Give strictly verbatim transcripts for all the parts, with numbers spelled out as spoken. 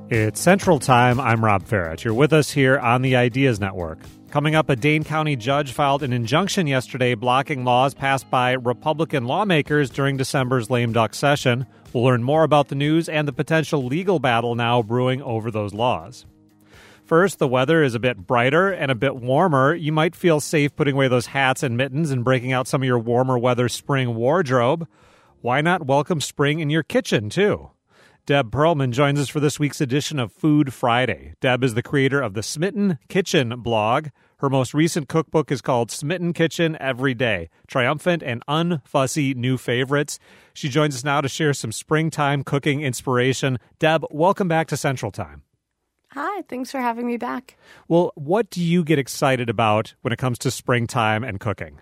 It's Central Time. I'm Rob Farrett. You're with us here on the Ideas Network. Coming up, a Dane County judge filed an injunction yesterday blocking laws passed by Republican lawmakers during December's lame duck session. We'll learn more about the news and the potential legal battle now brewing over those laws. First, the weather is a bit brighter and a bit warmer. You might feel safe putting away those hats and mittens and breaking out some of your warmer weather spring wardrobe. Why not welcome spring in your kitchen, too? Deb Perlman joins us for this week's edition of Food Friday. Deb is the creator of the Smitten Kitchen blog. Her most recent cookbook is called Smitten Kitchen Every Day, Triumphant and Unfussy New Favorites. She joins us now to share some springtime cooking inspiration. Deb, welcome back to Central Time. Hi, thanks for having me back. Well, what do you get excited about when it comes to springtime and cooking?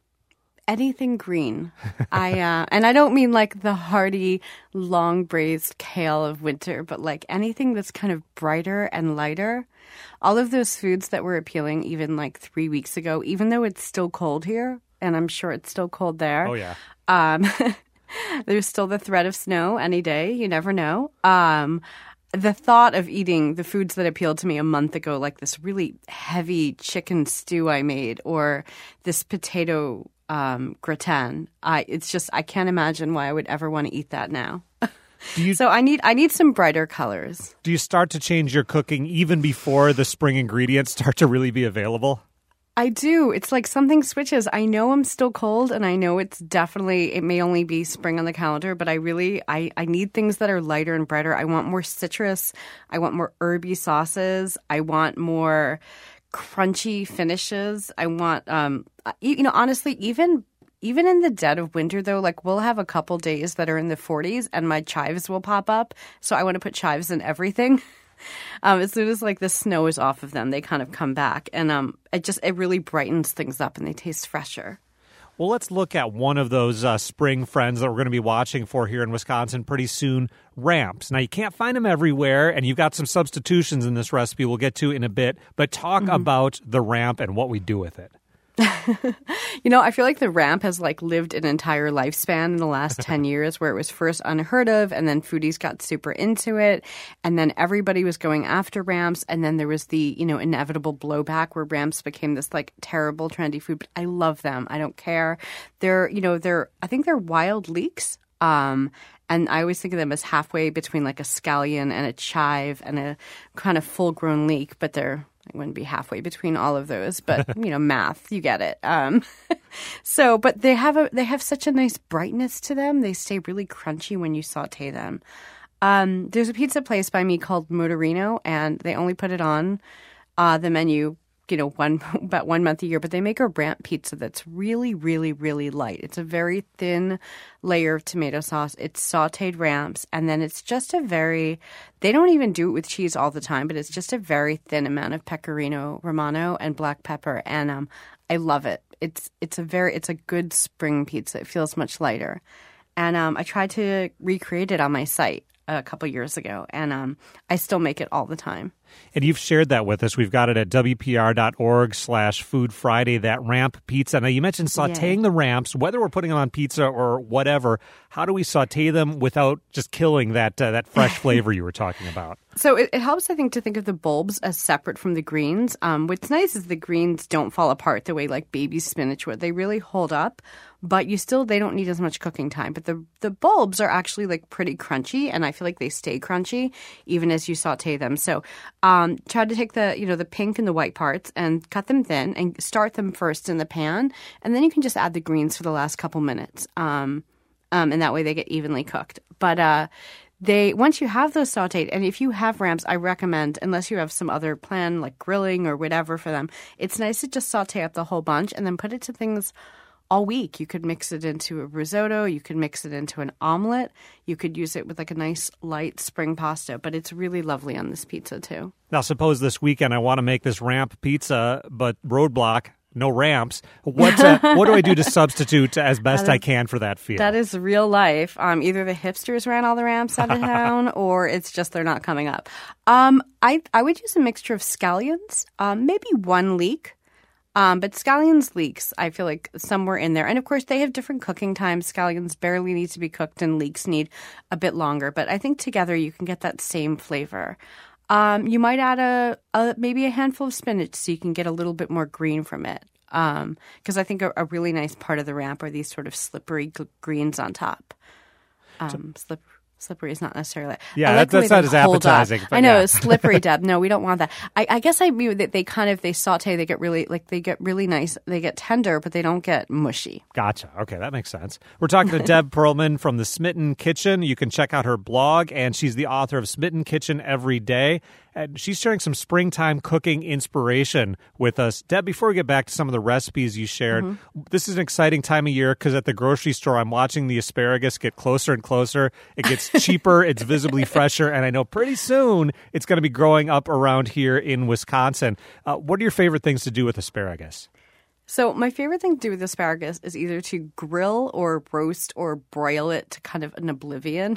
Anything green. I uh, and I don't mean like the hearty, long braised kale of winter, but like anything that's kind of brighter and lighter. All of those foods that were appealing even like three weeks ago, even though it's still cold here, and I'm sure it's still cold there. Oh, yeah. Um, there's still the threat of snow any day. You never know. Um, the thought of eating the foods that appealed to me a month ago, like this really heavy chicken stew I made or this potato Um, gratin. I it's just I can't imagine why I would ever want to eat that now. Do you, so I need I need some brighter colors. Do you start to change your cooking even before the spring ingredients start to really be available? I do. It's like something switches. I know I'm still cold, and I know it's definitely it may only be spring on the calendar, but I really I I need things that are lighter and brighter. I want more citrus. I want more herby sauces. I want more crunchy finishes. I want, um, you know, honestly, even even in the dead of winter, though, like we'll have a couple days that are in the forties and my chives will pop up. So I want to put chives in everything. um, as soon as like the snow is off of them, they kind of come back. And um, it just, it really brightens things up and they taste fresher. Well, let's look at one of those uh, spring friends that we're going to be watching for here in Wisconsin pretty soon, ramps. Now, you can't find them everywhere, and you've got some substitutions in this recipe we'll get to in a bit, but talk mm-hmm. about the ramp and what we do with it. You know, I feel like the ramp has like lived an entire lifespan in the last ten years where it was first unheard of and then foodies got super into it and then everybody was going after ramps and then there was the, you know, inevitable blowback where ramps became this like terrible trendy food. But I love them. I don't care. They're, you know, they're, I think they're wild leeks. Um, and I always think of them as halfway between like a scallion and a chive and a kind of full grown leek, but they're, I wouldn't be halfway between all of those, but you know, math, you get it. Um, so, but they have a they have such a nice brightness to them. They stay really crunchy when you saute them. Um, there's a pizza place by me called Motorino, and they only put it on uh, the menu, you know, one about one month a year. But they make a ramp pizza that's really, really, really light. It's a very thin layer of tomato sauce. It's sauteed ramps, and then it's just a very. They don't even do it with cheese all the time, but it's just a very thin amount of pecorino romano and black pepper, and um, I love it. It's it's a very it's a good spring pizza. It feels much lighter, and um, I tried to recreate it on my site a couple years ago, and um, I still make it all the time. And you've shared that with us. We've got it at wpr.org slash Food Friday, that ramp pizza. Now, you mentioned sauteing yeah. the ramps, whether we're putting them on pizza or whatever. How do we saute them without just killing that uh, that fresh flavor you were talking about? So it, it helps, I think, to think of the bulbs as separate from the greens. Um, what's nice is the greens don't fall apart the way like baby spinach would. They really hold up, but you still, they don't need as much cooking time. But the, the bulbs are actually like pretty crunchy, and I feel like they stay crunchy even as you saute them. So Um, try to take the, you know, the pink and the white parts and cut them thin and start them first in the pan. And then you can just add the greens for the last couple minutes. Um, um, and that way they get evenly cooked. But uh, they once you have those sauteed, and if you have ramps, I recommend, unless you have some other plan like grilling or whatever for them, it's nice to just saute up the whole bunch and then put it to things all week. You could mix it into a risotto. You could mix it into an omelet. You could use it with like a nice light spring pasta, but it's really lovely on this pizza too. Now, suppose this weekend I want to make this ramp pizza, but roadblock, no ramps. What uh, what do I do to substitute as best is, I can for that feel? That is real life. Um, either the hipsters ran all the ramps out of town, or it's just they're not coming up. Um, I I would use a mixture of scallions, um, maybe one leek. Um, but scallions, leeks, I feel like somewhere in there. And of course, they have different cooking times. Scallions barely need to be cooked and leeks need a bit longer. But I think together you can get that same flavor. Um, you might add a, a maybe a handful of spinach so you can get a little bit more green from it. Because um, I think a, a really nice part of the ramp are these sort of slippery g- greens on top. Um, so, slip, slippery is not necessarily. Yeah, like that, that's not as appetizing. I know yeah. it's slippery, Deb. No, we don't want that. I, I guess I mean that they kind of they saute. They get really like they get really nice. They get tender, but they don't get mushy. Gotcha. Okay, that makes sense. We're talking to Deb Perlman from the Smitten Kitchen. You can check out her blog, and she's the author of Smitten Kitchen Every Day. And she's sharing some springtime cooking inspiration with us. Deb, before we get back to some of the recipes you shared, mm-hmm. this is an exciting time of year because at the grocery store, I'm watching the asparagus get closer and closer. It gets cheaper, it's visibly fresher, and I know pretty soon it's going to be growing up around here in Wisconsin. Uh, what are your favorite things to do with asparagus? So my favorite thing to do with asparagus is either to grill or roast or broil it to kind of an oblivion.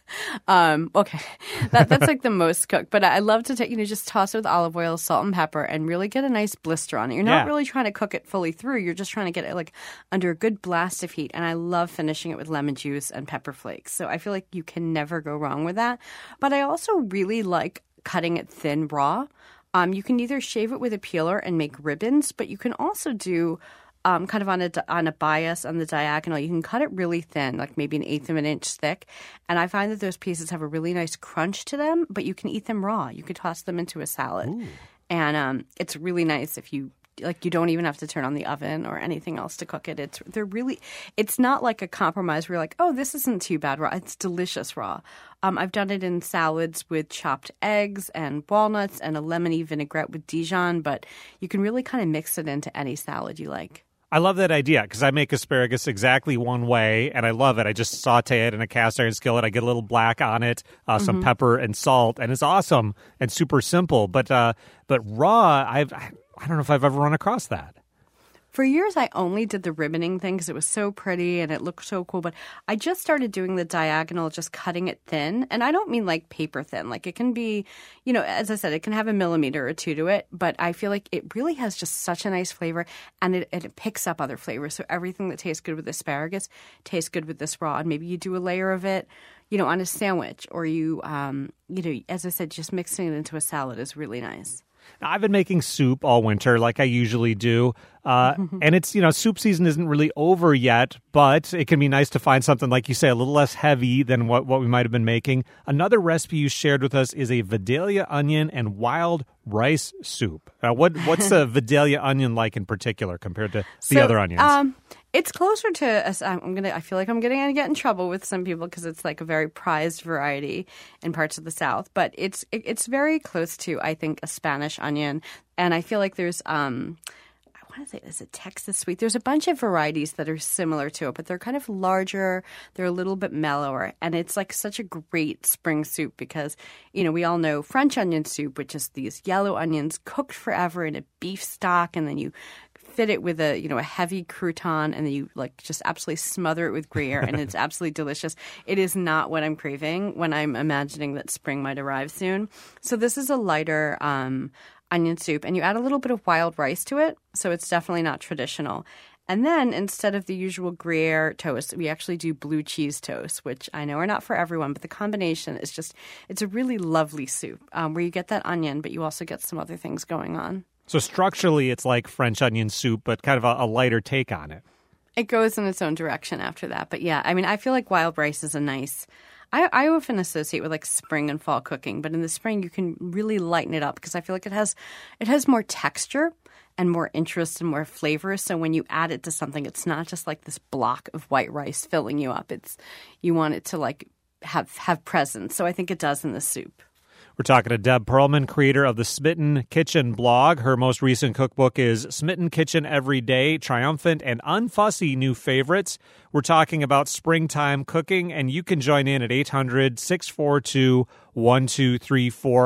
um, okay, that, that's like the most cooked. But I love to take, you know, just toss it with olive oil, salt, and pepper, and really get a nice blister on it. You're not yeah. really trying to cook it fully through. You're just trying to get it like under a good blast of heat. And I love finishing it with lemon juice and pepper flakes. So I feel like you can never go wrong with that. But I also really like cutting it thin raw. Um, you can either shave it with a peeler and make ribbons, but you can also do um, kind of on a on a bias on the diagonal. You can cut it really thin, like maybe an eighth of an inch thick. And I find that those pieces have a really nice crunch to them, but you can eat them raw. You could toss them into a salad. Ooh. And um, it's really nice if you like. You don't even have to turn on the oven or anything else to cook it. It's they're really. It's not like a compromise where you're like, oh, this isn't too bad raw. It's delicious raw. Um, I've done it in salads with chopped eggs and walnuts and a lemony vinaigrette with Dijon, but you can really kind of mix it into any salad you like. I love that idea because I make asparagus exactly one way, and I love it. I just saute it in a cast iron skillet. I get a little black on it, uh, some mm-hmm. pepper and salt, and it's awesome and super simple. But uh, but raw, I've I don't know if I've ever run across that. For years, I only did the ribboning thing because it was so pretty and it looked so cool. But I just started doing the diagonal, just cutting it thin. And I don't mean like paper thin. Like it can be, you know, as I said, it can have a millimeter or two to it. But I feel like it really has just such a nice flavor and it, it picks up other flavors. So everything that tastes good with asparagus tastes good with this raw. And maybe you do a layer of it, you know, on a sandwich or you, um, you know, as I said, just mixing it into a salad is really nice. Now, I've been making soup all winter like I usually do. Uh, and it's, you know, soup season isn't really over yet, but it can be nice to find something, like you say, a little less heavy than what, what we might have been making. Another recipe you shared with us is a Vidalia onion and wild rice soup. Uh, what What's the Vidalia onion like in particular compared to the so, other onions? Um, it's closer to, I'm gonna. I feel like I'm going to get in trouble with some people because it's like a very prized variety in parts of the South. But it's it, it's very close to, I think, a Spanish onion. And I feel like there's... Um, What is it? Is it Texas sweet? There's a bunch of varieties that are similar to it, but they're kind of larger. They're a little bit mellower. And it's like such a great spring soup because, you know, we all know French onion soup, which is these yellow onions cooked forever in a beef stock. And then you fit it with a, you know, a heavy crouton and then you like just absolutely smother it with Gruyere and it's absolutely delicious. It is not what I'm craving when I'm imagining that spring might arrive soon. So this is a lighter um onion soup, and you add a little bit of wild rice to it, so it's definitely not traditional. And then instead of the usual Gruyere toast, we actually do blue cheese toast, which I know are not for everyone, but the combination is just, it's a really lovely soup um, where you get that onion, but you also get some other things going on. So structurally, it's like French onion soup, but kind of a, a lighter take on it. It goes in its own direction after that. But yeah, I mean, I feel like wild rice is a nice... I, I often associate with like spring and fall cooking, but in the spring you can really lighten it up because I feel like it has it has more texture and more interest and more flavor. So when you add it to something, it's not just like this block of white rice filling you up. It's you want it to like have have presence. So I think it does in the soup. We're talking to Deb Perlman, creator of the Smitten Kitchen blog. Her most recent cookbook is Smitten Kitchen Every Day, Triumphant and Unfussy New Favorites. We're talking about springtime cooking, and you can join in at eight hundred, six four two, one two three four.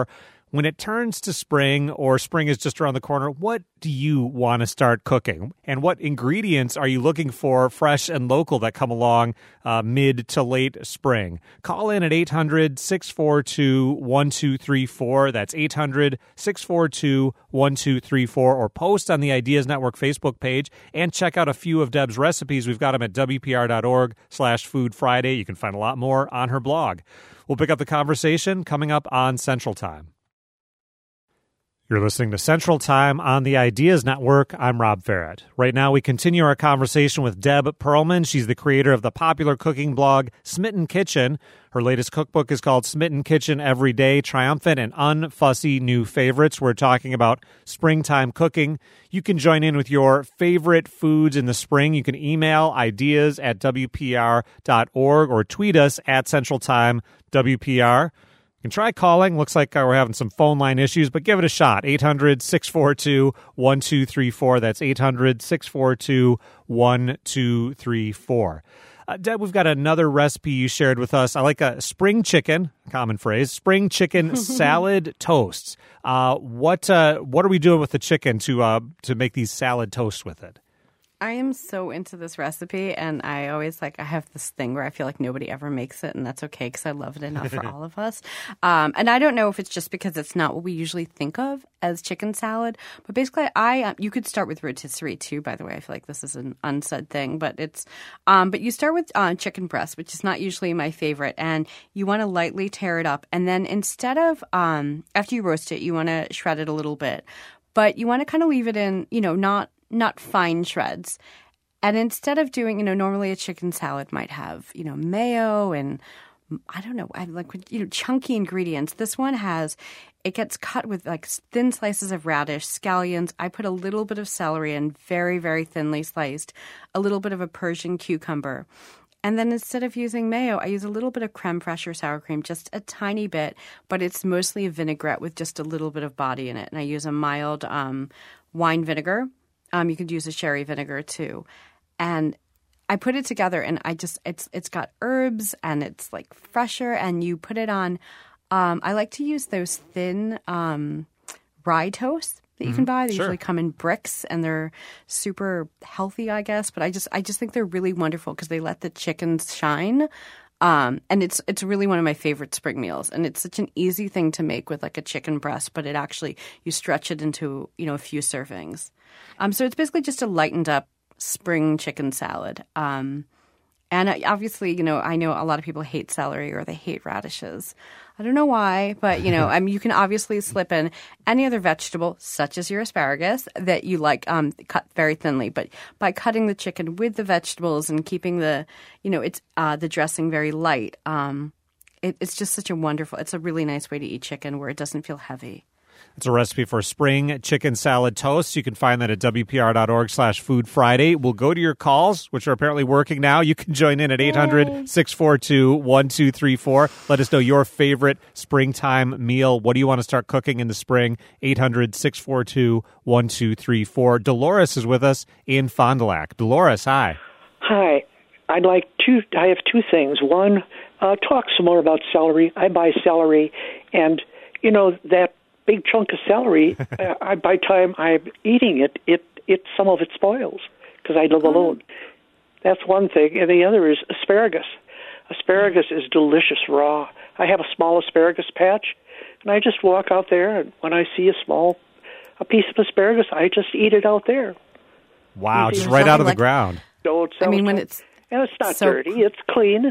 when it turns to spring or spring is just around the corner, what do you want to start cooking? And what ingredients are you looking for, fresh and local, that come along uh, mid to late spring? Call in at eight hundred, six four two, one two three four. That's eight hundred, six four two, one two three four. Or post on the Ideas Network Facebook page and check out a few of Deb's recipes. We've got them at W P R dot org slash Food Friday. You can find a lot more on her blog. We'll pick up the conversation coming up on Central Time. You're listening to Central Time on the Ideas Network. I'm Rob Farrett. Right now, we continue our conversation with Deb Perlman. She's the creator of the popular cooking blog Smitten Kitchen. Her latest cookbook is called Smitten Kitchen Every Day, Triumphant and Unfussy New Favorites. We're talking about springtime cooking. You can join in with your favorite foods in the spring. You can email ideas at W P R dot org or tweet us at Central Time W P R. You can try calling. Looks like uh, we're having some phone line issues, but give it a shot. eight hundred, six four two, one two three four. That's eight hundred, six four two, one two three four. Uh, Deb, we've got another recipe you shared with us. I like a spring chicken, common phrase, spring chicken salad toasts. Uh, what uh, what are we doing with the chicken to uh, to make these salad toasts with it? I am so into this recipe, and I always like, I have this thing where I feel like nobody ever makes it, and that's okay because I love it enough for all of us. Um, and I don't know if it's just because it's not what we usually think of as chicken salad, but basically I, um, you could start with rotisserie too, by the way. I feel like this is an unsaid thing, but it's, um, but you start with uh, chicken breast, which is not usually my favorite, and you want to lightly tear it up. And then instead of, um, after you roast it, you want to shred it a little bit, but you want to kind of leave it in, you know, not, not fine shreds. And instead of doing, you know, normally a chicken salad might have, you know, mayo and I don't know, I like, you know, chunky ingredients. This one has, it gets cut with like thin slices of radish, scallions. I put a little bit of celery in, very, very thinly sliced, a little bit of a Persian cucumber. And then instead of using mayo, I use a little bit of creme fraiche or sour cream, just a tiny bit, but it's mostly a vinaigrette with just a little bit of body in it. And I use a mild um, wine vinegar. Um, you could use a sherry vinegar too. And I put it together and I just, it's it's got herbs and it's like fresher and you put it on, um, I like to use those thin um, rye toasts that you mm-hmm. can buy. They sure. usually come in bricks and they're super healthy, I guess. But I just I just think they're really wonderful because they let the chickens shine. Um, and it's it's really one of my favorite spring meals. And it's such an easy thing to make with like a chicken breast, but it actually, you stretch it into, you know, a few servings. Um, so it's basically just a lightened up spring chicken salad. Um, and I, obviously, you know, I know a lot of people hate celery or they hate radishes. I don't know why, but, you know, I mean, you can obviously slip in any other vegetable, such as your asparagus, that you like um, cut very thinly. But by cutting the chicken with the vegetables and keeping the, you know, it's uh, the dressing very light, um, it, it's just such a wonderful, it's a really nice way to eat chicken where it doesn't feel heavy. It's a recipe for spring chicken salad toast. You can find that at W P R dot org slash Food Friday. We'll go to your calls, which are apparently working now. You can join in at eight hundred, six four two, one two three four. Let us know your favorite springtime meal. What do you want to start cooking in the spring? eight hundred, six four two, one two three four. Dolores is with us in Fond du Lac. Dolores, hi. Hi. I'd like two, I have two things. One, uh, talk some more about celery. I buy celery, and, you know, that big chunk of celery, uh, I, by the time I'm eating it, it, it some of it spoils because I live alone. That's one thing. And the other is asparagus. Asparagus is delicious raw. I have a small asparagus patch, and I just walk out there, and when I see a small a piece of asparagus, I just eat it out there. Wow, just right out of the like, ground. Don't I mean, when it's and it's not so dirty. It's clean.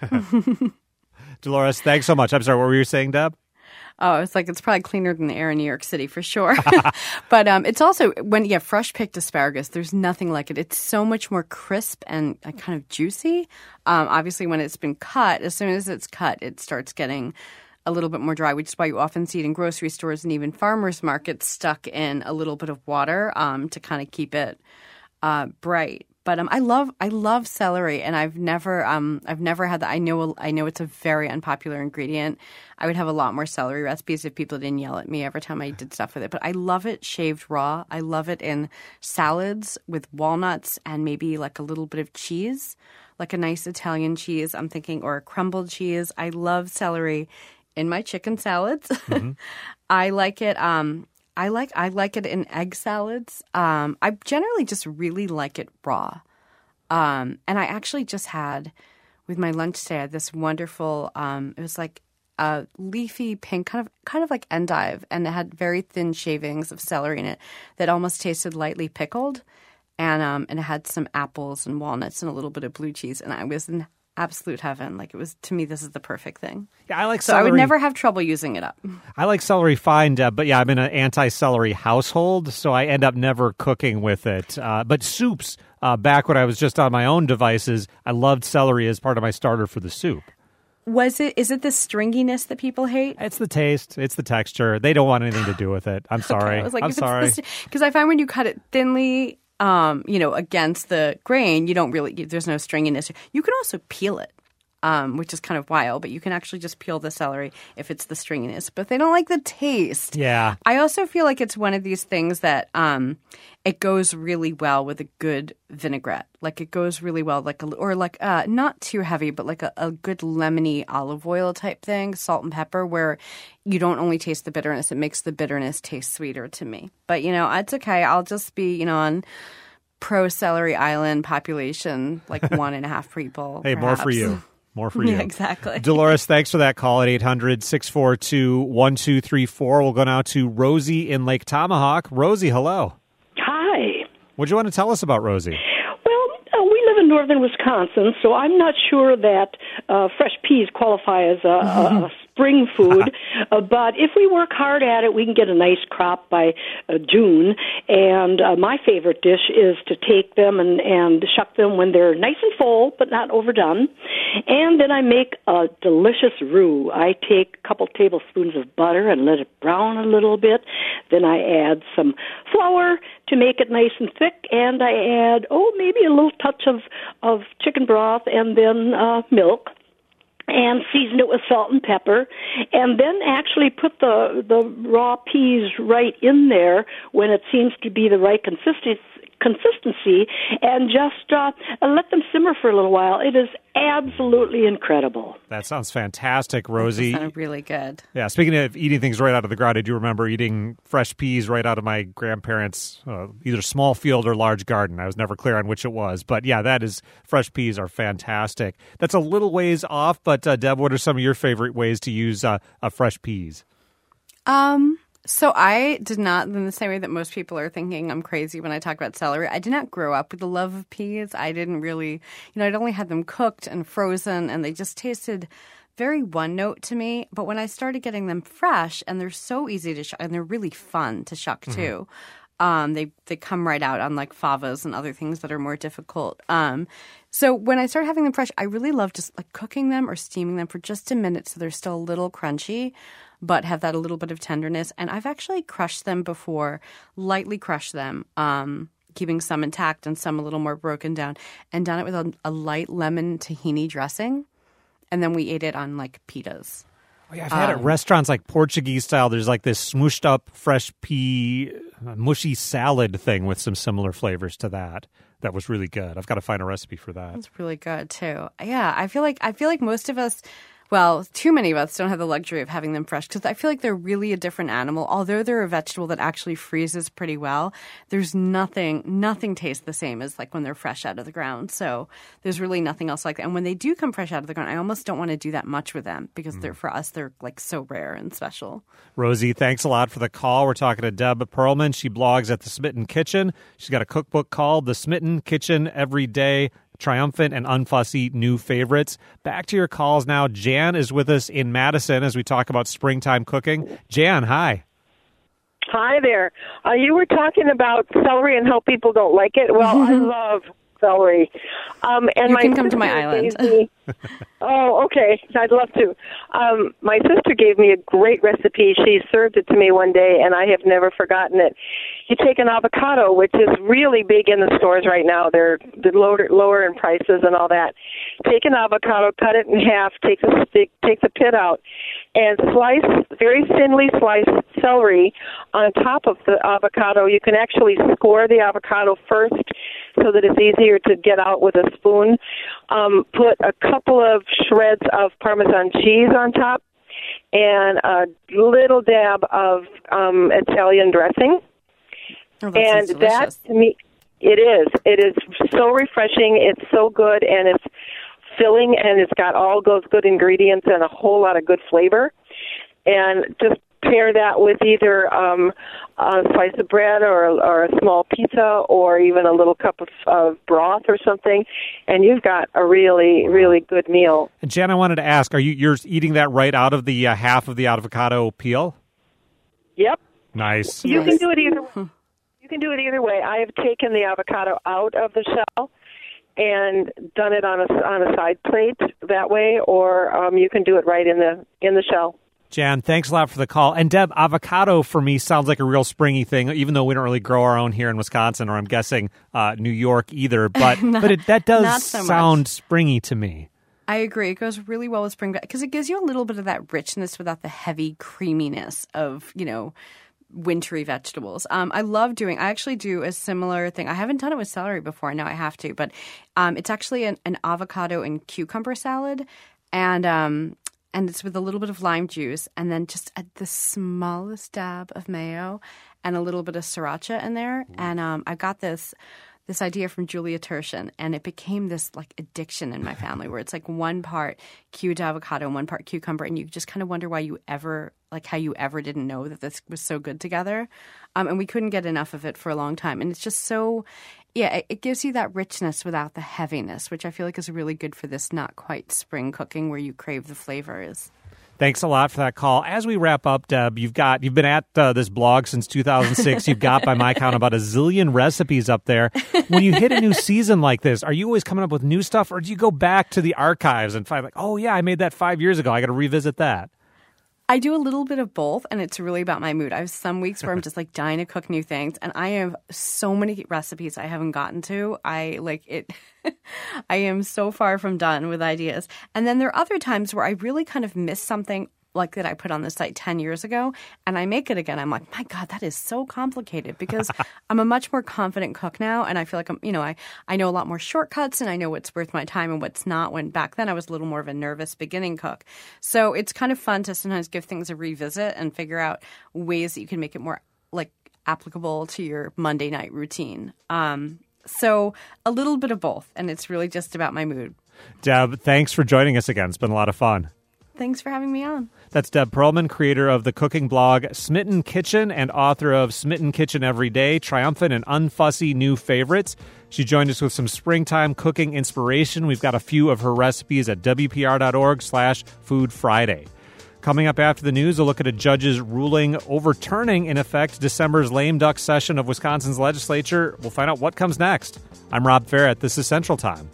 Dolores, thanks so much. I'm sorry, what were you saying, Deb? Oh, it's like it's probably cleaner than the air in New York City for sure. But um, it's also, when you get fresh picked asparagus, there's nothing like it. It's so much more crisp and uh, kind of juicy. Um, obviously, when it's been cut, as soon as it's cut, it starts getting a little bit more dry, which is why you often see it in grocery stores and even farmers markets stuck in a little bit of water um, to kind of keep it uh, bright. But um, I love I love celery, and I've never um I've never had that. I know I know it's a very unpopular ingredient. I would have a lot more celery recipes if people didn't yell at me every time I did stuff with it. But I love it shaved raw. I love it in salads with walnuts and maybe like a little bit of cheese, like a nice Italian cheese. I'm thinking, or a crumbled cheese. I love celery in my chicken salads. Mm-hmm. I like it. Um, I like I like it in egg salads. Um, I generally just really like it raw. Um, and I actually just had with my lunch today I had this wonderful. Um, it was like a leafy pink, kind of kind of like endive, and it had very thin shavings of celery in it that almost tasted lightly pickled. And um and it had some apples and walnuts and a little bit of blue cheese, and I was in absolute heaven. Like it was to me, this is the perfect thing. Yeah, I like so celery. I would never have trouble using it up. I like celery fine, Deb, but yeah, I'm in an anti-celery household, so I end up never cooking with it. Uh, but soups, uh, back when I was just on my own devices, I loved celery as part of my starter for the soup. Was it? Is it the stringiness that people hate? It's the taste. It's the texture. They don't want anything to do with it. I'm sorry. Okay, I was like, I'm sorry. Because I find when you cut it thinly, um, you know, against the grain, you don't really, there's no stringiness. You can also peel it, um, which is kind of wild, but you can actually just peel the celery if it's the stringiness. But they don't like the taste. Yeah. I also feel like it's one of these things that um, it goes really well with a good vinaigrette. Like it goes really well, like a, or like uh, not too heavy, but like a, a good lemony olive oil type thing, salt and pepper, where you don't only taste the bitterness, it makes the bitterness taste sweeter to me. But, you know, it's okay. I'll just be, you know, on pro-celery island population, like one and a half people. Hey, perhaps. more for you. More for you. Yeah, exactly. Dolores, thanks for that call at eight hundred, six four two, one two three four. We'll go now to Rosie in Lake Tomahawk. Rosie, hello. Hi. What do you want to tell us about Rosie? Well, uh, we live in northern Wisconsin, so I'm not sure that uh, fresh peas qualify as a, a, a spring food. uh, but if we work hard at it, we can get a nice crop by uh, June. And uh, my favorite dish is to take them and, and shuck them when they're nice and full, but not overdone. And then I make a delicious roux. I take a couple tablespoons of butter and let it brown a little bit. Then I add some flour to make it nice and thick, and I add, oh, maybe a little touch of, of chicken broth and then uh, milk. And season it with salt and pepper, and then actually put the the raw peas right in there when it seems to be the right consistency, consistency and just uh, let them simmer for a little while. It is absolutely incredible. That sounds fantastic, Rosie. That sounded really good. Yeah, speaking of eating things right out of the ground, I do remember eating fresh peas right out of my grandparents' uh, either small field or large garden. I was never clear on which it was. But yeah, that is, fresh peas are fantastic. That's a little ways off, but uh, Deb, what are some of your favorite ways to use uh, uh, fresh peas? Um... So I did not, in the same way that most people are thinking I'm crazy when I talk about celery, I did not grow up with the love of peas. I didn't really, you know, I'd only had them cooked and frozen, and they just tasted very one note to me. But when I started getting them fresh, and they're so easy to shuck, and they're really fun to shuck too. Mm-hmm. Um, they they come right out on like favas and other things that are more difficult. Um, so when I started having them fresh, I really love just like cooking them or steaming them for just a minute so they're still a little crunchy, but have that a little bit of tenderness. And I've actually crushed them before, lightly crushed them, um, keeping some intact and some a little more broken down, and done it with a, a light lemon tahini dressing. And then we ate it on like pitas. Oh, yeah, I've had um, it at restaurants like Portuguese style. There's like this smooshed up fresh pea, uh, mushy salad thing with some similar flavors to that. That was really good. I've got to find a recipe for that. That's really good too. Yeah, I feel like I feel like most of us, well, too many of us don't have the luxury of having them fresh because I feel like they're really a different animal. Although they're a vegetable that actually freezes pretty well, there's nothing, nothing tastes the same as like when they're fresh out of the ground. So there's really nothing else like that. And when they do come fresh out of the ground, I almost don't want to do that much with them because mm. they're for us, they're like so rare and special. Rosie, thanks a lot for the call. We're talking to Deb Perlman. She blogs at The Smitten Kitchen. She's got a cookbook called The Smitten Kitchen Every Day. Triumphant and unfussy new favorites. Back to your calls now. Jan is with us in Madison as we talk about springtime cooking. Jan, hi. Hi there. Uh, you were talking about celery and how people don't like it. Well, I love celery. Um, and you my can come to my island. Me, oh, okay. I'd love to. Um, my sister gave me a great recipe. She served it to me one day, and I have never forgotten it. You take an avocado, which is really big in the stores right now. They're, they're lower, lower in prices and all that. Take an avocado, cut it in half, take the stick, take the pit out, and slice, very thinly sliced celery on top of the avocado. You can actually score the avocado first so that it's easier to get out with a spoon. Um, put a couple of shreds of Parmesan cheese on top, and a little dab of um, Italian dressing. Oh, that and sounds that, delicious. to me, it is. It is so refreshing. It's so good, and it's filling, and it's got all those good ingredients and a whole lot of good flavor. And just pair that with either um, a slice of bread or, or a small pizza or even a little cup of, of broth or something, and you've got a really, really good meal. And Jan, I wanted to ask, are you you're eating that right out of the uh, half of the avocado peel? Yep. Nice. You Nice. can do it either way. You can do it either way. I have taken the avocado out of the shell and done it on a on a side plate that way, or um, you can do it right in the in the shell. Jan, thanks a lot for the call. And Deb, avocado for me sounds like a real springy thing, even though we don't really grow our own here in Wisconsin, or I'm guessing uh, New York either. But Not- but it, that does not so much. sound springy to me. I agree. It goes really well with spring because it gives you a little bit of that richness without the heavy creaminess of, you know, wintry vegetables. Um, I love doing, I actually do a similar thing. I haven't done it with celery before. Now I have to, but um, it's actually an, an avocado and cucumber salad. And um, and it's with a little bit of lime juice and then just a, the smallest dab of mayo and a little bit of sriracha in there. And um, I got this this idea from Julia Turshen, and it became this like addiction in my family where it's like one part cubed avocado and one part cucumber, and you just kind of wonder why you ever, like how you ever didn't know that this was so good together. Um, and we couldn't get enough of it for a long time. And it's just so, yeah, it, it gives you that richness without the heaviness, which I feel like is really good for this not quite spring cooking where you crave the flavors. Thanks a lot for that call. As we wrap up, Deb, you've got you've been at uh, this blog since two thousand six. You've got, by my count, about a zillion recipes up there. When you hit a new season like this, are you always coming up with new stuff, or do you go back to the archives and find like, oh yeah, I made that five years ago. I got to revisit that? I do a little bit of both, and it's really about my mood. I have some weeks where I'm just like dying to cook new things, and I have so many recipes I haven't gotten to. I like it. I am so far from done with ideas. And then there are other times where I really kind of miss something like that I put on the site ten years ago, and I make it again. I'm like, my God, that is so complicated because I'm a much more confident cook now, and I feel like I'm, you know, I, I know a lot more shortcuts, and I know what's worth my time and what's not, when back then I was a little more of a nervous beginning cook. So it's kind of fun to sometimes give things a revisit and figure out ways that you can make it more like applicable to your Monday night routine. Um, so a little bit of both, and it's really just about my mood. Deb, thanks for joining us again. It's been a lot of fun. Thanks for having me on. That's Deb Perlman, creator of the cooking blog Smitten Kitchen and author of Smitten Kitchen Every Day, Triumphant and Unfussy New Favorites. She joined us with some springtime cooking inspiration. We've got a few of her recipes at W P R dot org slash Food Friday. Coming up after the news, a look at a judge's ruling overturning, in effect, December's lame duck session of Wisconsin's legislature. We'll find out what comes next. I'm Rob Ferret. This is Central Time.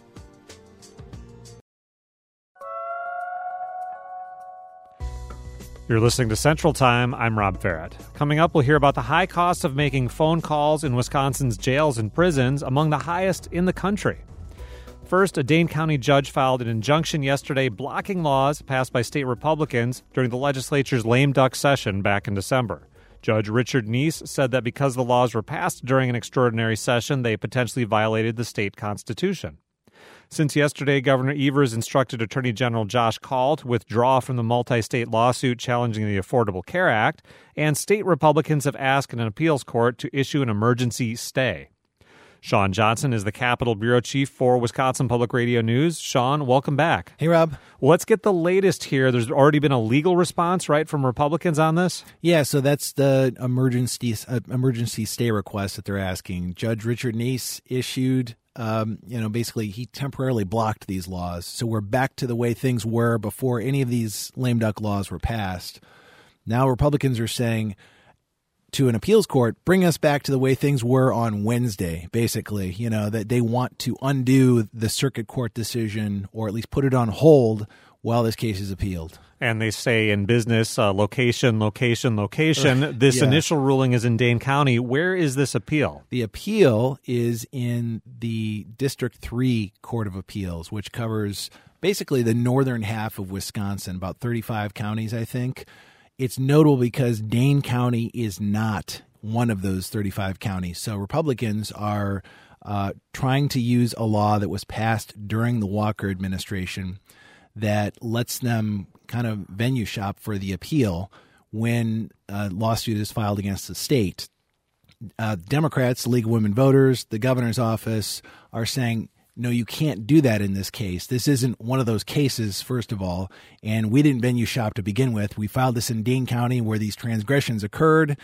You're listening to Central Time. I'm Rob Ferret. Coming up, we'll hear about the high cost of making phone calls in Wisconsin's jails and prisons, among the highest in the country. First, a Dane County judge filed an injunction yesterday blocking laws passed by state Republicans during the legislature's lame duck session back in December. Judge Richard Neese said that because the laws were passed during an extraordinary session, they potentially violated the state constitution. Since yesterday, Governor Evers instructed Attorney General Josh Kaul to withdraw from the multi-state lawsuit challenging the Affordable Care Act, and state Republicans have asked an appeals court to issue an emergency stay. Sean Johnson is the Capitol Bureau Chief for Wisconsin Public Radio News. Sean, welcome back. Hey, Rob. Well, let's get the latest here. There's already been a legal response, right, from Republicans on this? Yeah, so that's the emergency uh, emergency stay request that they're asking. Judge Richard Neese issued, um, you know, basically he temporarily blocked these laws. So we're back to the way things were before any of these lame duck laws were passed. Now Republicans are saying to an appeals court, bring us back to the way things were on Wednesday, basically, you know, that they want to undo the circuit court decision or at least put it on hold while this case is appealed. And they say in business, uh, location, location, location. This yeah. initial ruling is in Dane County. Where is this appeal? The appeal is in the District three Court of Appeals, which covers basically the northern half of Wisconsin, about thirty-five counties, I think. It's notable because Dane County is not one of those thirty-five counties. So Republicans are uh, trying to use a law that was passed during the Walker administration that lets them kind of venue shop for the appeal when a lawsuit is filed against the state. Uh, Democrats, the League of Women Voters, the governor's office are saying, no, you can't do that in this case. This isn't one of those cases, first of all, and we didn't venue shop to begin with. We filed this in Dane County where these transgressions occurred,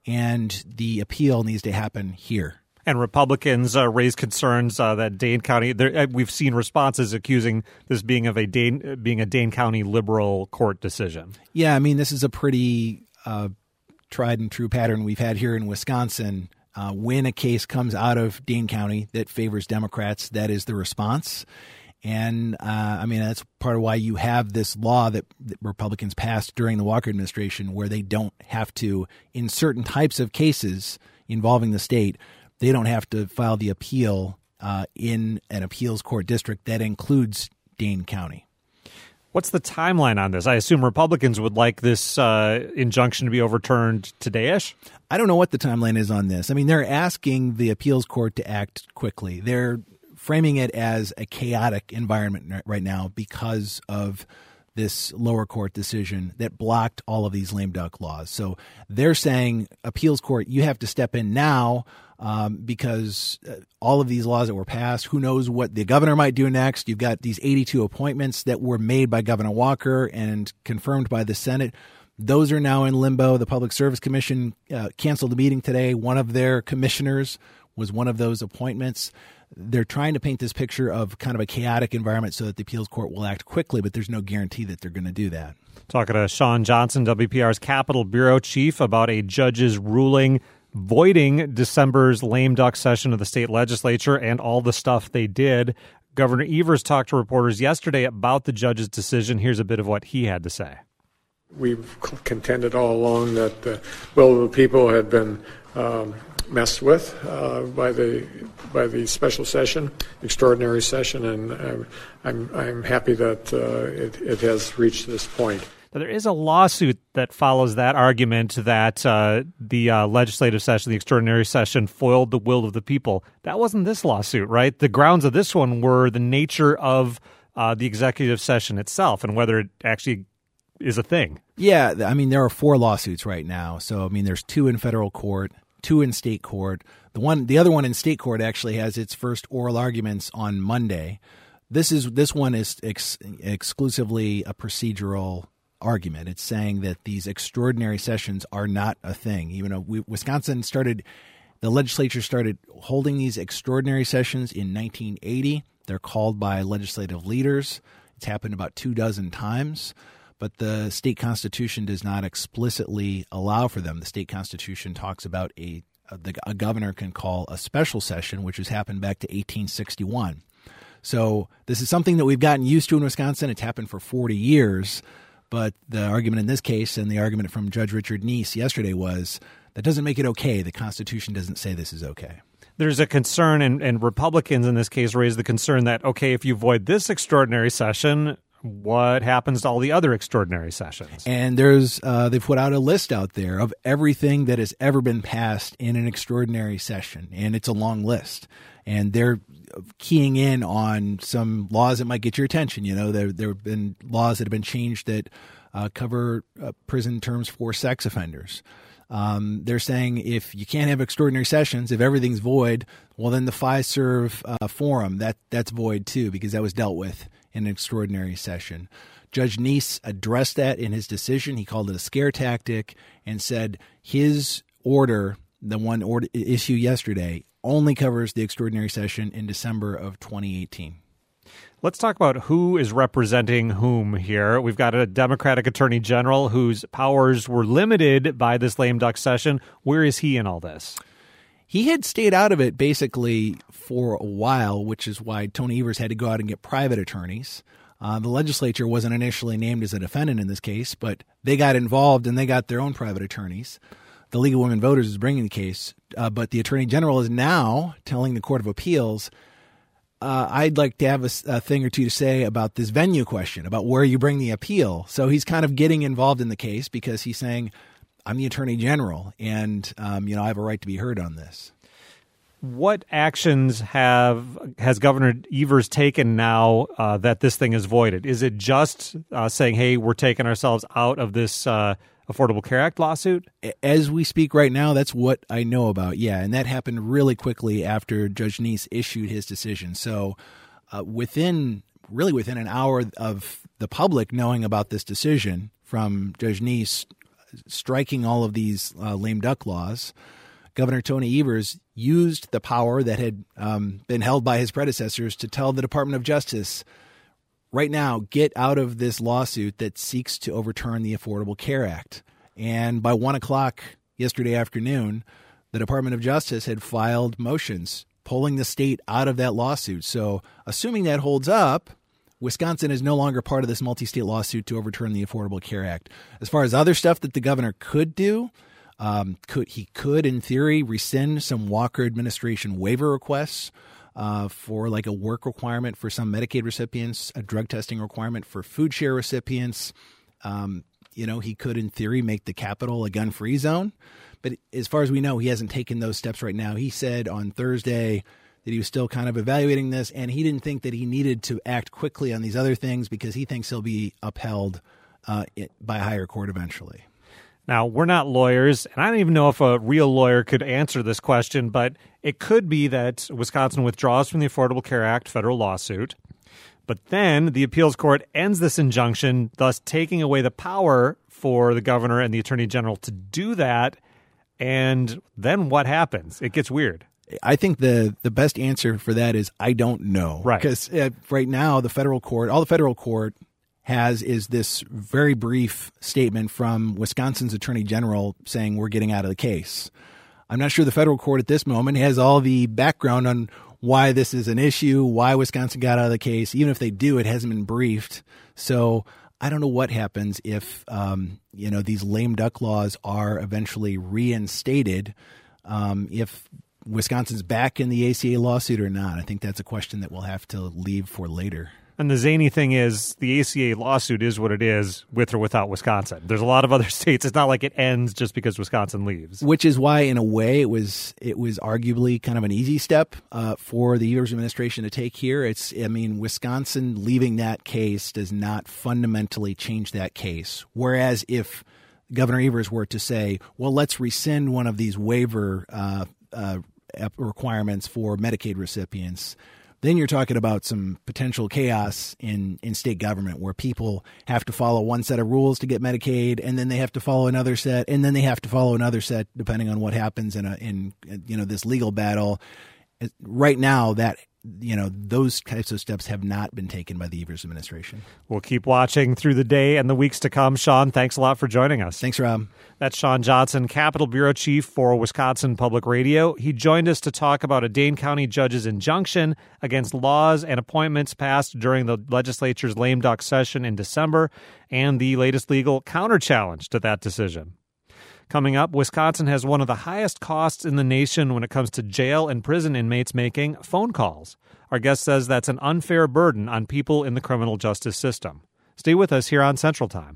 and the appeal needs to happen here. And Republicans uh, raised concerns uh, that Dane County. There, we've seen responses accusing this being of a Dane being a Dane County liberal court decision. Yeah, I mean, this is a pretty uh, tried and true pattern we've had here in Wisconsin. Uh, when a case comes out of Dane County that favors Democrats, that is the response. And uh, I mean, that's part of why you have this law that, that Republicans passed during the Walker administration, where they don't have to, in certain types of cases involving the state, they don't have to file the appeal uh, in an appeals court district that includes Dane County. What's the timeline on this? I assume Republicans would like this uh, injunction to be overturned today-ish? I don't know what the timeline is on this. I mean, they're asking the appeals court to act quickly. They're framing it as a chaotic environment right now because of this lower court decision that blocked all of these lame duck laws. So they're saying, appeals court, you have to step in now um, because all of these laws that were passed, who knows what the governor might do next. You've got these eighty-two appointments that were made by Governor Walker and confirmed by the Senate. Those are now in limbo. The Public Service Commission uh, canceled a meeting today. One of their commissioners was one of those appointments. They're trying to paint this picture of kind of a chaotic environment so that the appeals court will act quickly, but there's no guarantee that they're going to do that. Talking to Sean Johnson, W P R's Capitol Bureau Chief, about a judge's ruling voiding December's lame duck session of the state legislature and all the stuff they did. Governor Evers talked to reporters yesterday about the judge's decision. Here's a bit of what he had to say. We've contended all along that the will of the people had been um, messed with uh, by the by the special session, extraordinary session, and uh, I'm I'm happy that uh, it, it has reached this point. Now, there is a lawsuit that follows that argument that uh, the uh, legislative session, the extraordinary session, foiled the will of the people. That wasn't this lawsuit, right? The grounds of this one were the nature of uh, the executive session itself and whether it actually is a thing. Yeah, I mean, there are four lawsuits right now. So, I mean, there's two in federal court, two in state court. The one, the other one in state court actually has its first oral arguments on Monday. This is this one is ex- exclusively a procedural argument. It's saying that these extraordinary sessions are not a thing. Even though we, Wisconsin started, the legislature started holding these extraordinary sessions in nineteen eighty. They're called by legislative leaders. It's happened about two dozen times. But the state constitution does not explicitly allow for them. The state constitution talks about a, a, the, a governor can call a special session, which has happened back to eighteen sixty-one. So this is something that we've gotten used to in Wisconsin. It's happened for forty years. But the argument in this case and the argument from Judge Richard Neese yesterday was that doesn't make it okay. The Constitution doesn't say this is okay. There's a concern, and, and Republicans in this case raised the concern that, okay, if you void this extraordinary session, what happens to all the other extraordinary sessions? And there's uh, they've put out a list out there of everything that has ever been passed in an extraordinary session, and it's a long list. And they're keying in on some laws that might get your attention. You know, there there have been laws that have been changed that uh, cover uh, prison terms for sex offenders. Um, they're saying if you can't have extraordinary sessions, if everything's void, well, then the Fiserv uh, forum, that that's void too, because that was dealt with in an extraordinary session. Judge Neese addressed that in his decision. He called it a scare tactic and said his order, the one order, issue yesterday, only covers the extraordinary session in December of twenty eighteen. Let's talk about who is representing whom here. We've got a Democratic Attorney General whose powers were limited by this lame duck session. Where is he in all this? He had stayed out of it basically for a while, which is why Tony Evers had to go out and get private attorneys. Uh, the legislature wasn't initially named as a defendant in this case, but they got involved and they got their own private attorneys. The League of Women Voters is bringing the case, uh, but the Attorney General is now telling the Court of Appeals, uh, I'd like to have a, a thing or two to say about this venue question, about where you bring the appeal. So he's kind of getting involved in the case because he's saying, I'm the Attorney General, and um, you know I have a right to be heard on this. What actions have has Governor Evers taken now uh, that this thing is voided? Is it just uh, saying, hey, we're taking ourselves out of this uh, Affordable Care Act lawsuit? As we speak right now, that's what I know about, yeah. And that happened really quickly after Judge Neese issued his decision. So uh, within, really within an hour of the public knowing about this decision from Judge Neese striking all of these uh, lame duck laws, Governor Tony Evers used the power that had um, been held by his predecessors to tell the Department of Justice, right now, get out of this lawsuit that seeks to overturn the Affordable Care Act. And by one o'clock yesterday afternoon, the Department of Justice had filed motions pulling the state out of that lawsuit. So assuming that holds up, Wisconsin is no longer part of this multi-state lawsuit to overturn the Affordable Care Act. As far as other stuff that the governor could do, Um, could he could, in theory, rescind some Walker administration waiver requests uh, for like a work requirement for some Medicaid recipients, a drug testing requirement for food share recipients. Um, you know, he could, in theory, make the Capitol a gun-free zone. But as far as we know, he hasn't taken those steps right now. He said on Thursday that he was still kind of evaluating this, and he didn't think that he needed to act quickly on these other things because he thinks he'll be upheld uh, by a higher court eventually. Now, we're not lawyers, and I don't even know if a real lawyer could answer this question, but it could be that Wisconsin withdraws from the Affordable Care Act federal lawsuit, but then the appeals court ends this injunction, thus taking away the power for the governor and the attorney general to do that, and then what happens? It gets weird. I think the, the best answer for that is I don't know. Right. Because uh, right now, the federal court, all the federal court has is this very brief statement from Wisconsin's attorney general saying we're getting out of the case. I'm not sure the federal court at this moment has all the background on why this is an issue, why Wisconsin got out of the case. Even if they do, it hasn't been briefed. So I don't know what happens if, um, you know, these lame duck laws are eventually reinstated, um, if Wisconsin's back in the A C A lawsuit or not. I think that's a question that we'll have to leave for later. And the zany thing is the A C A lawsuit is what it is with or without Wisconsin. There's a lot of other states. It's not like it ends just because Wisconsin leaves. Which is why, in a way, it was it was arguably kind of an easy step uh, for the Evers administration to take here. It's, I mean, Wisconsin leaving that case does not fundamentally change that case. Whereas if Governor Evers were to say, well, let's rescind one of these waiver uh, uh, requirements for Medicaid recipients, then you're talking about some potential chaos in, in state government where people have to follow one set of rules to get Medicaid, and then they have to follow another set, and then they have to follow another set depending on what happens in a in you know this legal battle. Right now, that you know those types of steps have not been taken by the Evers administration. We'll keep watching through the day and the weeks to come. Sean, thanks a lot for joining us. Thanks, Rob. That's Sean Johnson, Capitol Bureau Chief for Wisconsin Public Radio. He joined us to talk about a Dane County judge's injunction against laws and appointments passed during the legislature's lame duck session in December and the latest legal counter-challenge to that decision. Coming up, Wisconsin has one of the highest costs in the nation when it comes to jail and prison inmates making phone calls. Our guest says that's an unfair burden on people in the criminal justice system. Stay with us here on Central Time.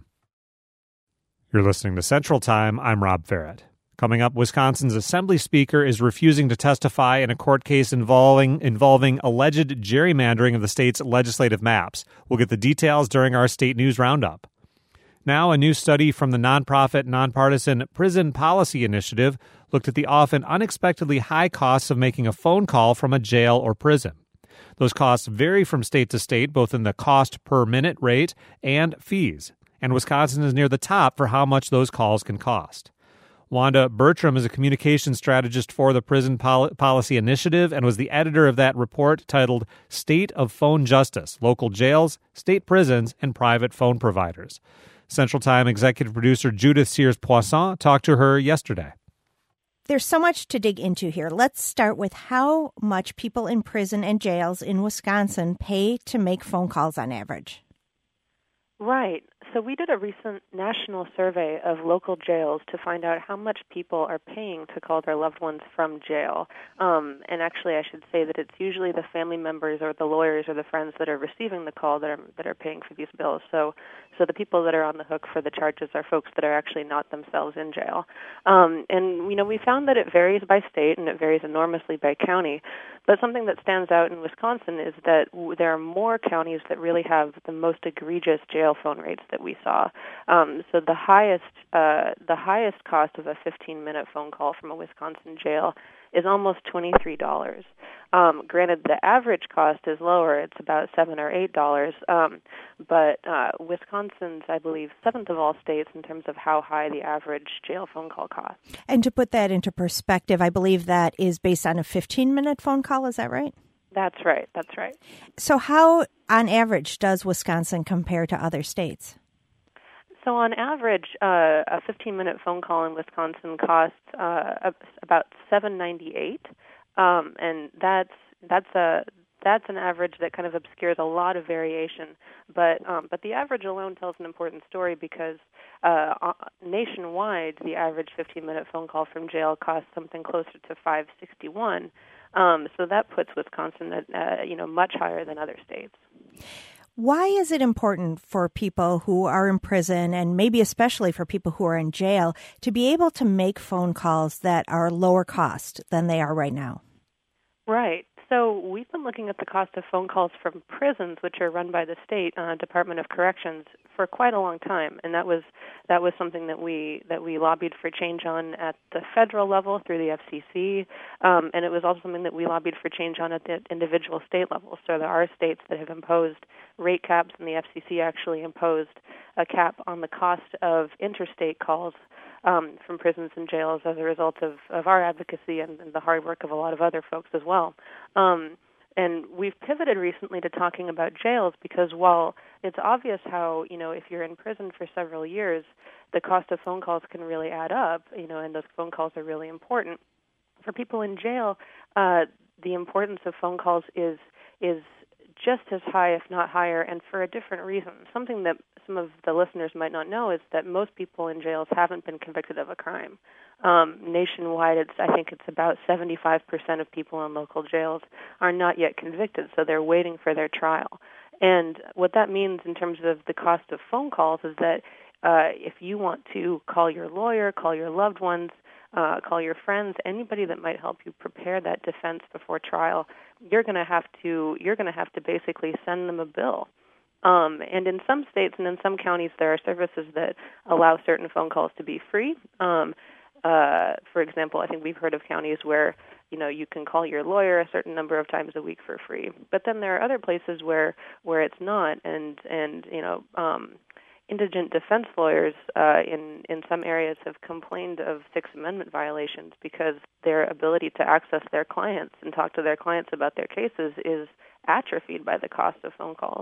You're listening to Central Time. I'm Rob Ferret. Coming up, Wisconsin's Assembly Speaker is refusing to testify in a court case involving involving alleged gerrymandering of the state's legislative maps. We'll get the details during our State News Roundup. Now, a new study from the nonprofit, nonpartisan Prison Policy Initiative looked at the often unexpectedly high costs of making a phone call from a jail or prison. Those costs vary from state to state, both in the cost per minute rate and fees. And Wisconsin is near the top for how much those calls can cost. Wanda Bertram is a communications strategist for the Prison Pol- Policy Initiative and was the editor of that report titled State of Phone Justice, Local Jails, State Prisons, and Private Phone Providers. Central Time executive producer Judith Sears-Poisson talked to her yesterday. There's so much to dig into here. Let's start with how much people in prison and jails in Wisconsin pay to make phone calls on average. Right. So we did a recent national survey of local jails to find out how much people are paying to call their loved ones from jail. Um, and actually, I should say that it's usually the family members or the lawyers or the friends that are receiving the call that are that are paying for these bills. So, so the people that are on the hook for the charges are folks that are actually not themselves in jail. Um, and you know, we found that it varies by state and it varies enormously by county. But something that stands out in Wisconsin is that w- there are more counties that really have the most egregious jail phone rates that we saw. Um, so the highest uh, the highest cost of a fifteen-minute phone call from a Wisconsin jail is almost twenty-three dollars. Um, granted, the average cost is lower; it's about seven or eight dollars. Um, but uh, Wisconsin's, I believe, seventh of all states in terms of how high the average jail phone call costs. And to put that into perspective, I believe that is based on a fifteen-minute phone call. Is that right? That's right. That's right. So, how, on average, does Wisconsin compare to other states? So on average, uh, a fifteen-minute phone call in Wisconsin costs uh, about seven dollars and ninety-eight cents, um, and that's that's a that's an average that kind of obscures a lot of variation. But um, but the average alone tells an important story because uh, nationwide, the average fifteen-minute phone call from jail costs something closer to five dollars and sixty-one cents. Um, so that puts Wisconsin at uh, you know much higher than other states. Why is it important for people who are in prison, and maybe especially for people who are in jail, to be able to make phone calls that are lower cost than they are right now? Right. So we've been looking at the cost of phone calls from prisons, which are run by the state uh, Department of Corrections, for quite a long time, and that was that was something that we that we lobbied for change on at the federal level through the F C C, um, and it was also something that we lobbied for change on at the individual state level. So there are states that have imposed rate caps, and the F C C actually imposed a cap on the cost of interstate calls um, from prisons and jails as a result of, of our advocacy and, and the hard work of a lot of other folks as well. Um, and we've pivoted recently to talking about jails because while it's obvious how, you know, if you're in prison for several years, the cost of phone calls can really add up, you know, and those phone calls are really important. For people in jail, uh, the importance of phone calls is is just as high, if not higher, and for a different reason. Something that some of the listeners might not know is that most people in jails haven't been convicted of a crime. Um, nationwide, it's I think it's about seventy-five percent of people in local jails are not yet convicted, so they're waiting for their trial. And what that means in terms of the cost of phone calls is that uh, if you want to call your lawyer, call your loved ones, uh, call your friends, anybody that might help you prepare that defense before trial, you're going to have to you're going to have to basically send them a bill. Um, and in some states and in some counties, there are services that allow certain phone calls to be free. Um, uh, for example, I think we've heard of counties where you know you can call your lawyer a certain number of times a week for free. But then there are other places where where it's not, and and you know. Um, Indigent defense lawyers uh, in, in some areas have complained of Sixth Amendment violations because their ability to access their clients and talk to their clients about their cases is atrophied by the cost of phone calls.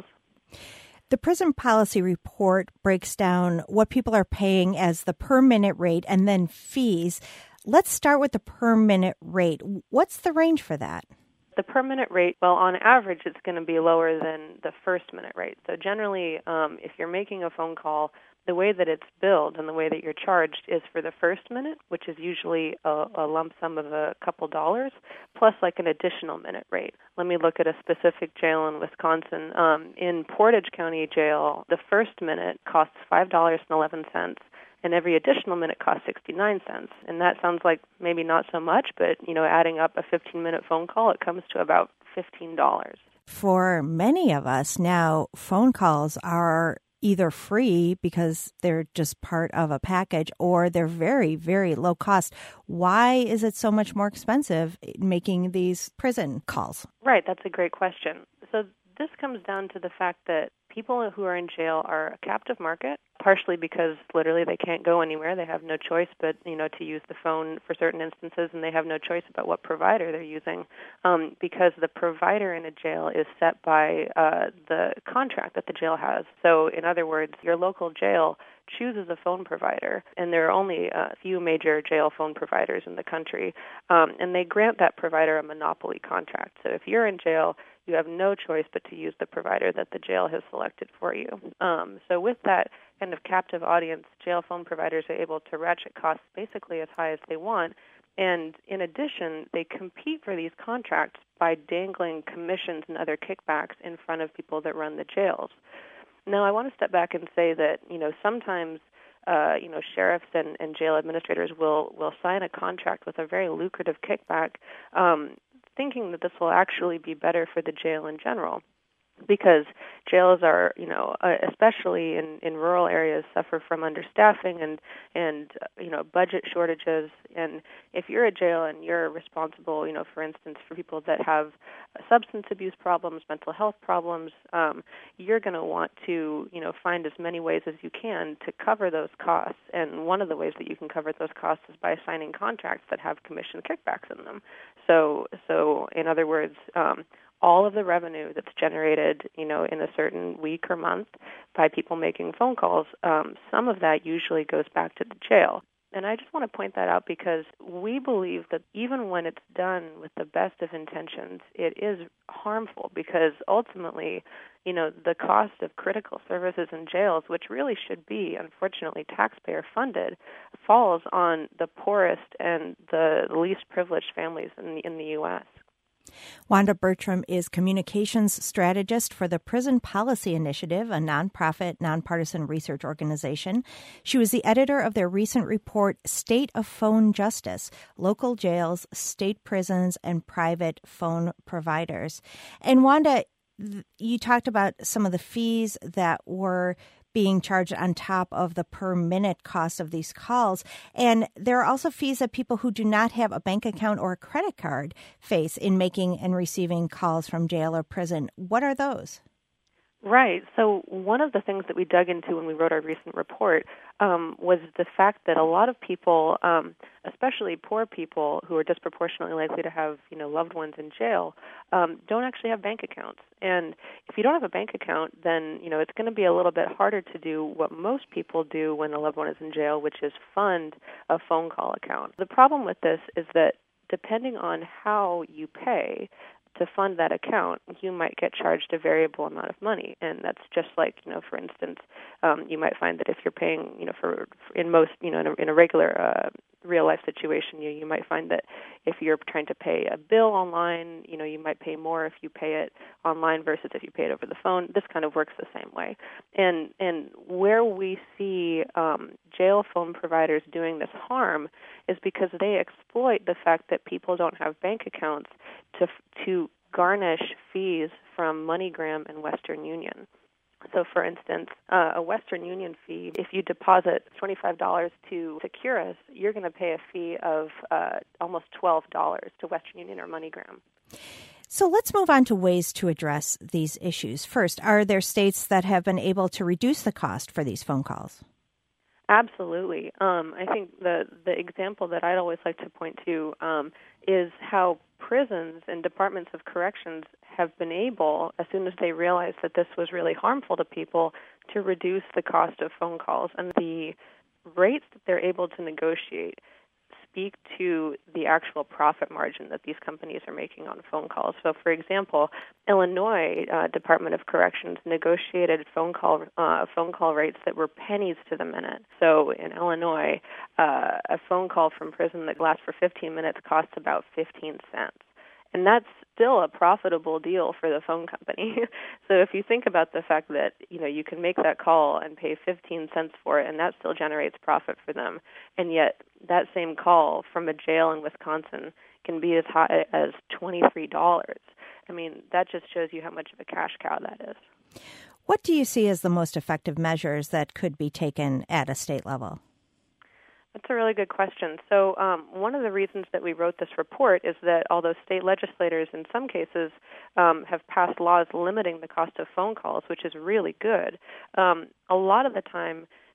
The Prison Policy Report breaks down what people are paying as the per-minute rate and then fees. Let's start with the per-minute rate. What's the range for that? The per-minute rate, well, on average, it's going to be lower than the first-minute rate. So generally, um, if you're making a phone call, the way that it's billed and the way that you're charged is for the first minute, which is usually a, a lump sum of a couple dollars, plus like an additional minute rate. Let me look at a specific jail in Wisconsin. Um, in Portage County Jail, the first minute costs five dollars and eleven cents. And every additional minute costs sixty-nine cents. And that sounds like maybe not so much, but, you know, adding up a fifteen-minute phone call, it comes to about fifteen dollars. For many of us now, phone calls are either free because they're just part of a package or they're very, very low cost. Why is it so much more expensive making these prison calls? Right, that's a great question. So this comes down to the fact that people who are in jail are a captive market, partially because literally they can't go anywhere. They have no choice but, you know, to use the phone for certain instances, and they have no choice about what provider they're using um, because the provider in a jail is set by uh, the contract that the jail has. So, in other words, your local jail chooses a phone provider, and there are only a few major jail phone providers in the country, um, and they grant that provider a monopoly contract. So if you're in jail, you have no choice but to use the provider that the jail has selected. collected for you. Um, so with that kind of captive audience, jail phone providers are able to ratchet costs basically as high as they want. And in addition, they compete for these contracts by dangling commissions and other kickbacks in front of people that run the jails. Now, I want to step back and say that, you know, sometimes, uh, you know, sheriffs and, and jail administrators will, will sign a contract with a very lucrative kickback, um, thinking that this will actually be better for the jail in general. Because jails are, you know, uh, especially in, in rural areas, suffer from understaffing and, and uh, you know, budget shortages. And if you're a jail and you're responsible, you know, for instance, for people that have uh, substance abuse problems, mental health problems, um, you're going to want to, you know, find as many ways as you can to cover those costs. And one of the ways that you can cover those costs is by signing contracts that have commission kickbacks in them. So, so in other words, um, all of the revenue that's generated, you know, in a certain week or month by people making phone calls, um, some of that usually goes back to the jail. And I just want to point that out because we believe that even when it's done with the best of intentions, it is harmful because ultimately, you know, the cost of critical services in jails, which really should be, unfortunately, taxpayer funded, falls on the poorest and the least privileged families in the, in the U S Wanda Bertram is communications strategist for the Prison Policy Initiative, a nonprofit, nonpartisan research organization. She was the editor of their recent report, State of Phone Justice, Local Jails, State Prisons, and Private Phone Providers. And Wanda, you talked about some of the fees that were being charged on top of the per minute cost of these calls. And there are also fees that people who do not have a bank account or a credit card face in making and receiving calls from jail or prison. What are those? Right. So one of the things that we dug into when we wrote our recent report um, was the fact that a lot of people, um, especially poor people who are disproportionately likely to have, you know, loved ones in jail, um, don't actually have bank accounts. And if you don't have a bank account, then, you know, it's going to be a little bit harder to do what most people do when a loved one is in jail, which is fund a phone call account. The problem with this is that depending on how you pay to fund that account, you might get charged a variable amount of money. And that's just like, you know, for instance, um, you might find that if you're paying, you know, for, for in most, you know, in a, in a regular uh, real life situation, you you might find that if you're trying to pay a bill online, you know, you might pay more if you pay it online versus if you pay it over the phone. This kind of works the same way. And and where we see um, jail phone providers doing this harm is because they exploit the fact that people don't have bank accounts to to garnish fees from MoneyGram and Western Union. So, for instance, uh, a Western Union fee, if you deposit twenty-five dollars to Securus, you're going to pay a fee of uh, almost twelve dollars to Western Union or MoneyGram. So let's move on to ways to address these issues. First, are there states that have been able to reduce the cost for these phone calls? Absolutely. Um, I think the, the example that I'd always like to point to um, is how prisons and departments of corrections have been able, as soon as they realized that this was really harmful to people, to reduce the cost of phone calls. And the rates that they're able to negotiate speak to the actual profit margin that these companies are making on phone calls. So, for example, Illinois uh, Department of Corrections negotiated phone call uh, phone call rates that were pennies to the minute. So, in Illinois, uh, a phone call from prison that lasts for fifteen minutes costs about fifteen cents. And that's still a profitable deal for the phone company. So if you think about the fact that, you know, you can make that call and pay fifteen cents for it, and that still generates profit for them, and yet that same call from a jail in Wisconsin can be as high as twenty-three dollars. I mean, that just shows you how much of a cash cow that is. What do you see as the most effective measures that could be taken at a state level? That's a really good question. So um, one of the reasons that we wrote this report is that although state legislators in some cases um, have passed laws limiting the cost of phone calls, which is really good, um, a lot of the time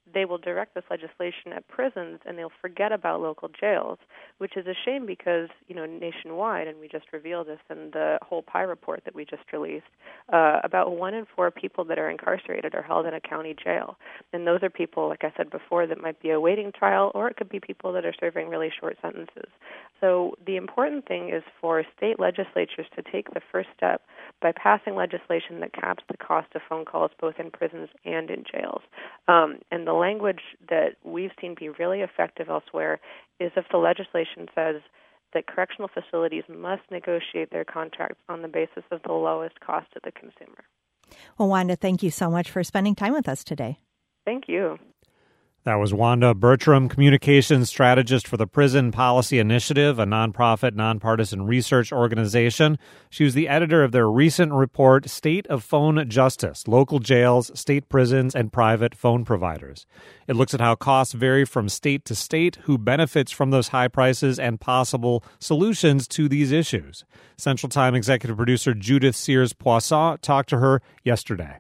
they will direct this legislation at prisons and they'll forget about local jails, which is a shame because, you know, nationwide, and we just revealed this in the whole P I report that we just released, uh, about one in four people that are incarcerated are held in a county jail. And those are people, like I said before, that might be awaiting trial, or it could be people that are serving really short sentences. So the important thing is for state legislatures to take the first step by passing legislation that caps the cost of phone calls both in prisons and in jails. Um, and the language that we've seen be really effective elsewhere is if the legislation says that correctional facilities must negotiate their contracts on the basis of the lowest cost to the consumer. Well, Wanda, thank you so much for spending time with us today. Thank you. That was Wanda Bertram, communications strategist for the Prison Policy Initiative, a nonprofit, nonpartisan research organization. She was the editor of their recent report, State of Phone Justice, Local Jails, State Prisons, and Private Phone Providers. It looks at how costs vary from state to state, who benefits from those high prices, and possible solutions to these issues. Central Time executive producer Judith Sears-Poisson talked to her yesterday.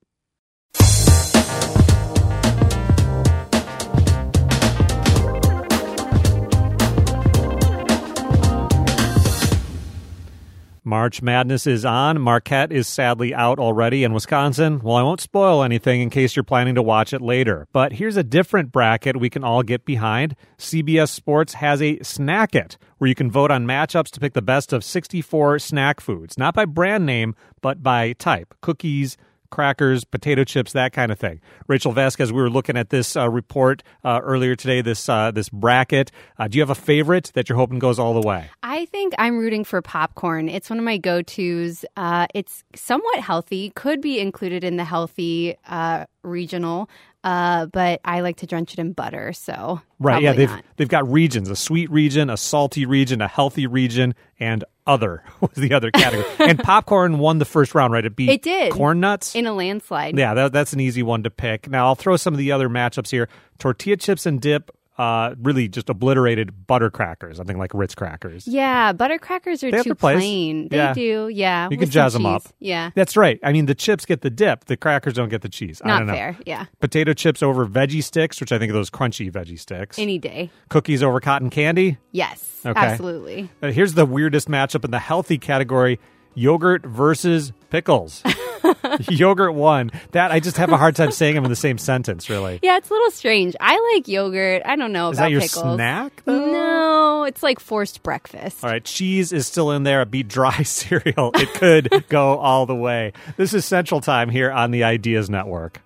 March Madness is on. Marquette is sadly out already in Wisconsin. Well, I won't spoil anything in case you're planning to watch it later. But here's a different bracket we can all get behind. C B S Sports has a Snack It, where you can vote on matchups to pick the best of sixty-four snack foods. Not by brand name, but by type. Cookies, crackers, potato chips, that kind of thing. Rachel Vasquez, we were looking at this uh, report uh, earlier today, this uh, this bracket. Uh, do you have a favorite that you're hoping goes all the way? I think I'm rooting for popcorn. It's one of my go-tos. Uh, it's somewhat healthy, could be included in the healthy uh, regional, uh, but I like to drench it in butter, so right, yeah, they've not. they've got regions: a sweet region, a salty region, a healthy region, and other was the other category. And popcorn won the first round, right? It beat it did. Corn Nuts in a landslide. Yeah, that, that's an easy one to pick. Now, I'll throw some of the other matchups here. Tortilla chips and dip, uh, really just obliterated butter crackers, something like Ritz crackers. Yeah, butter crackers are they too plain. They yeah. do, yeah. You can jazz them up. Yeah. That's right. I mean, the chips get the dip. The crackers don't get the cheese. Not I don't know. fair, yeah. Potato chips over veggie sticks, which I think are those crunchy veggie sticks. Any day. Cookies over cotton candy? Yes, okay. Absolutely. Uh, here's the weirdest matchup in the healthy category. Yogurt versus pickles. Yogurt won. That I just have a hard time saying them in the same sentence, really. Yeah, it's a little strange. I like yogurt. I don't know is about that your pickles. snack, though? No, it's like forced breakfast. All right, cheese is still in there. It beat dry cereal. It could go all the way. This is Central Time here on the Ideas Network.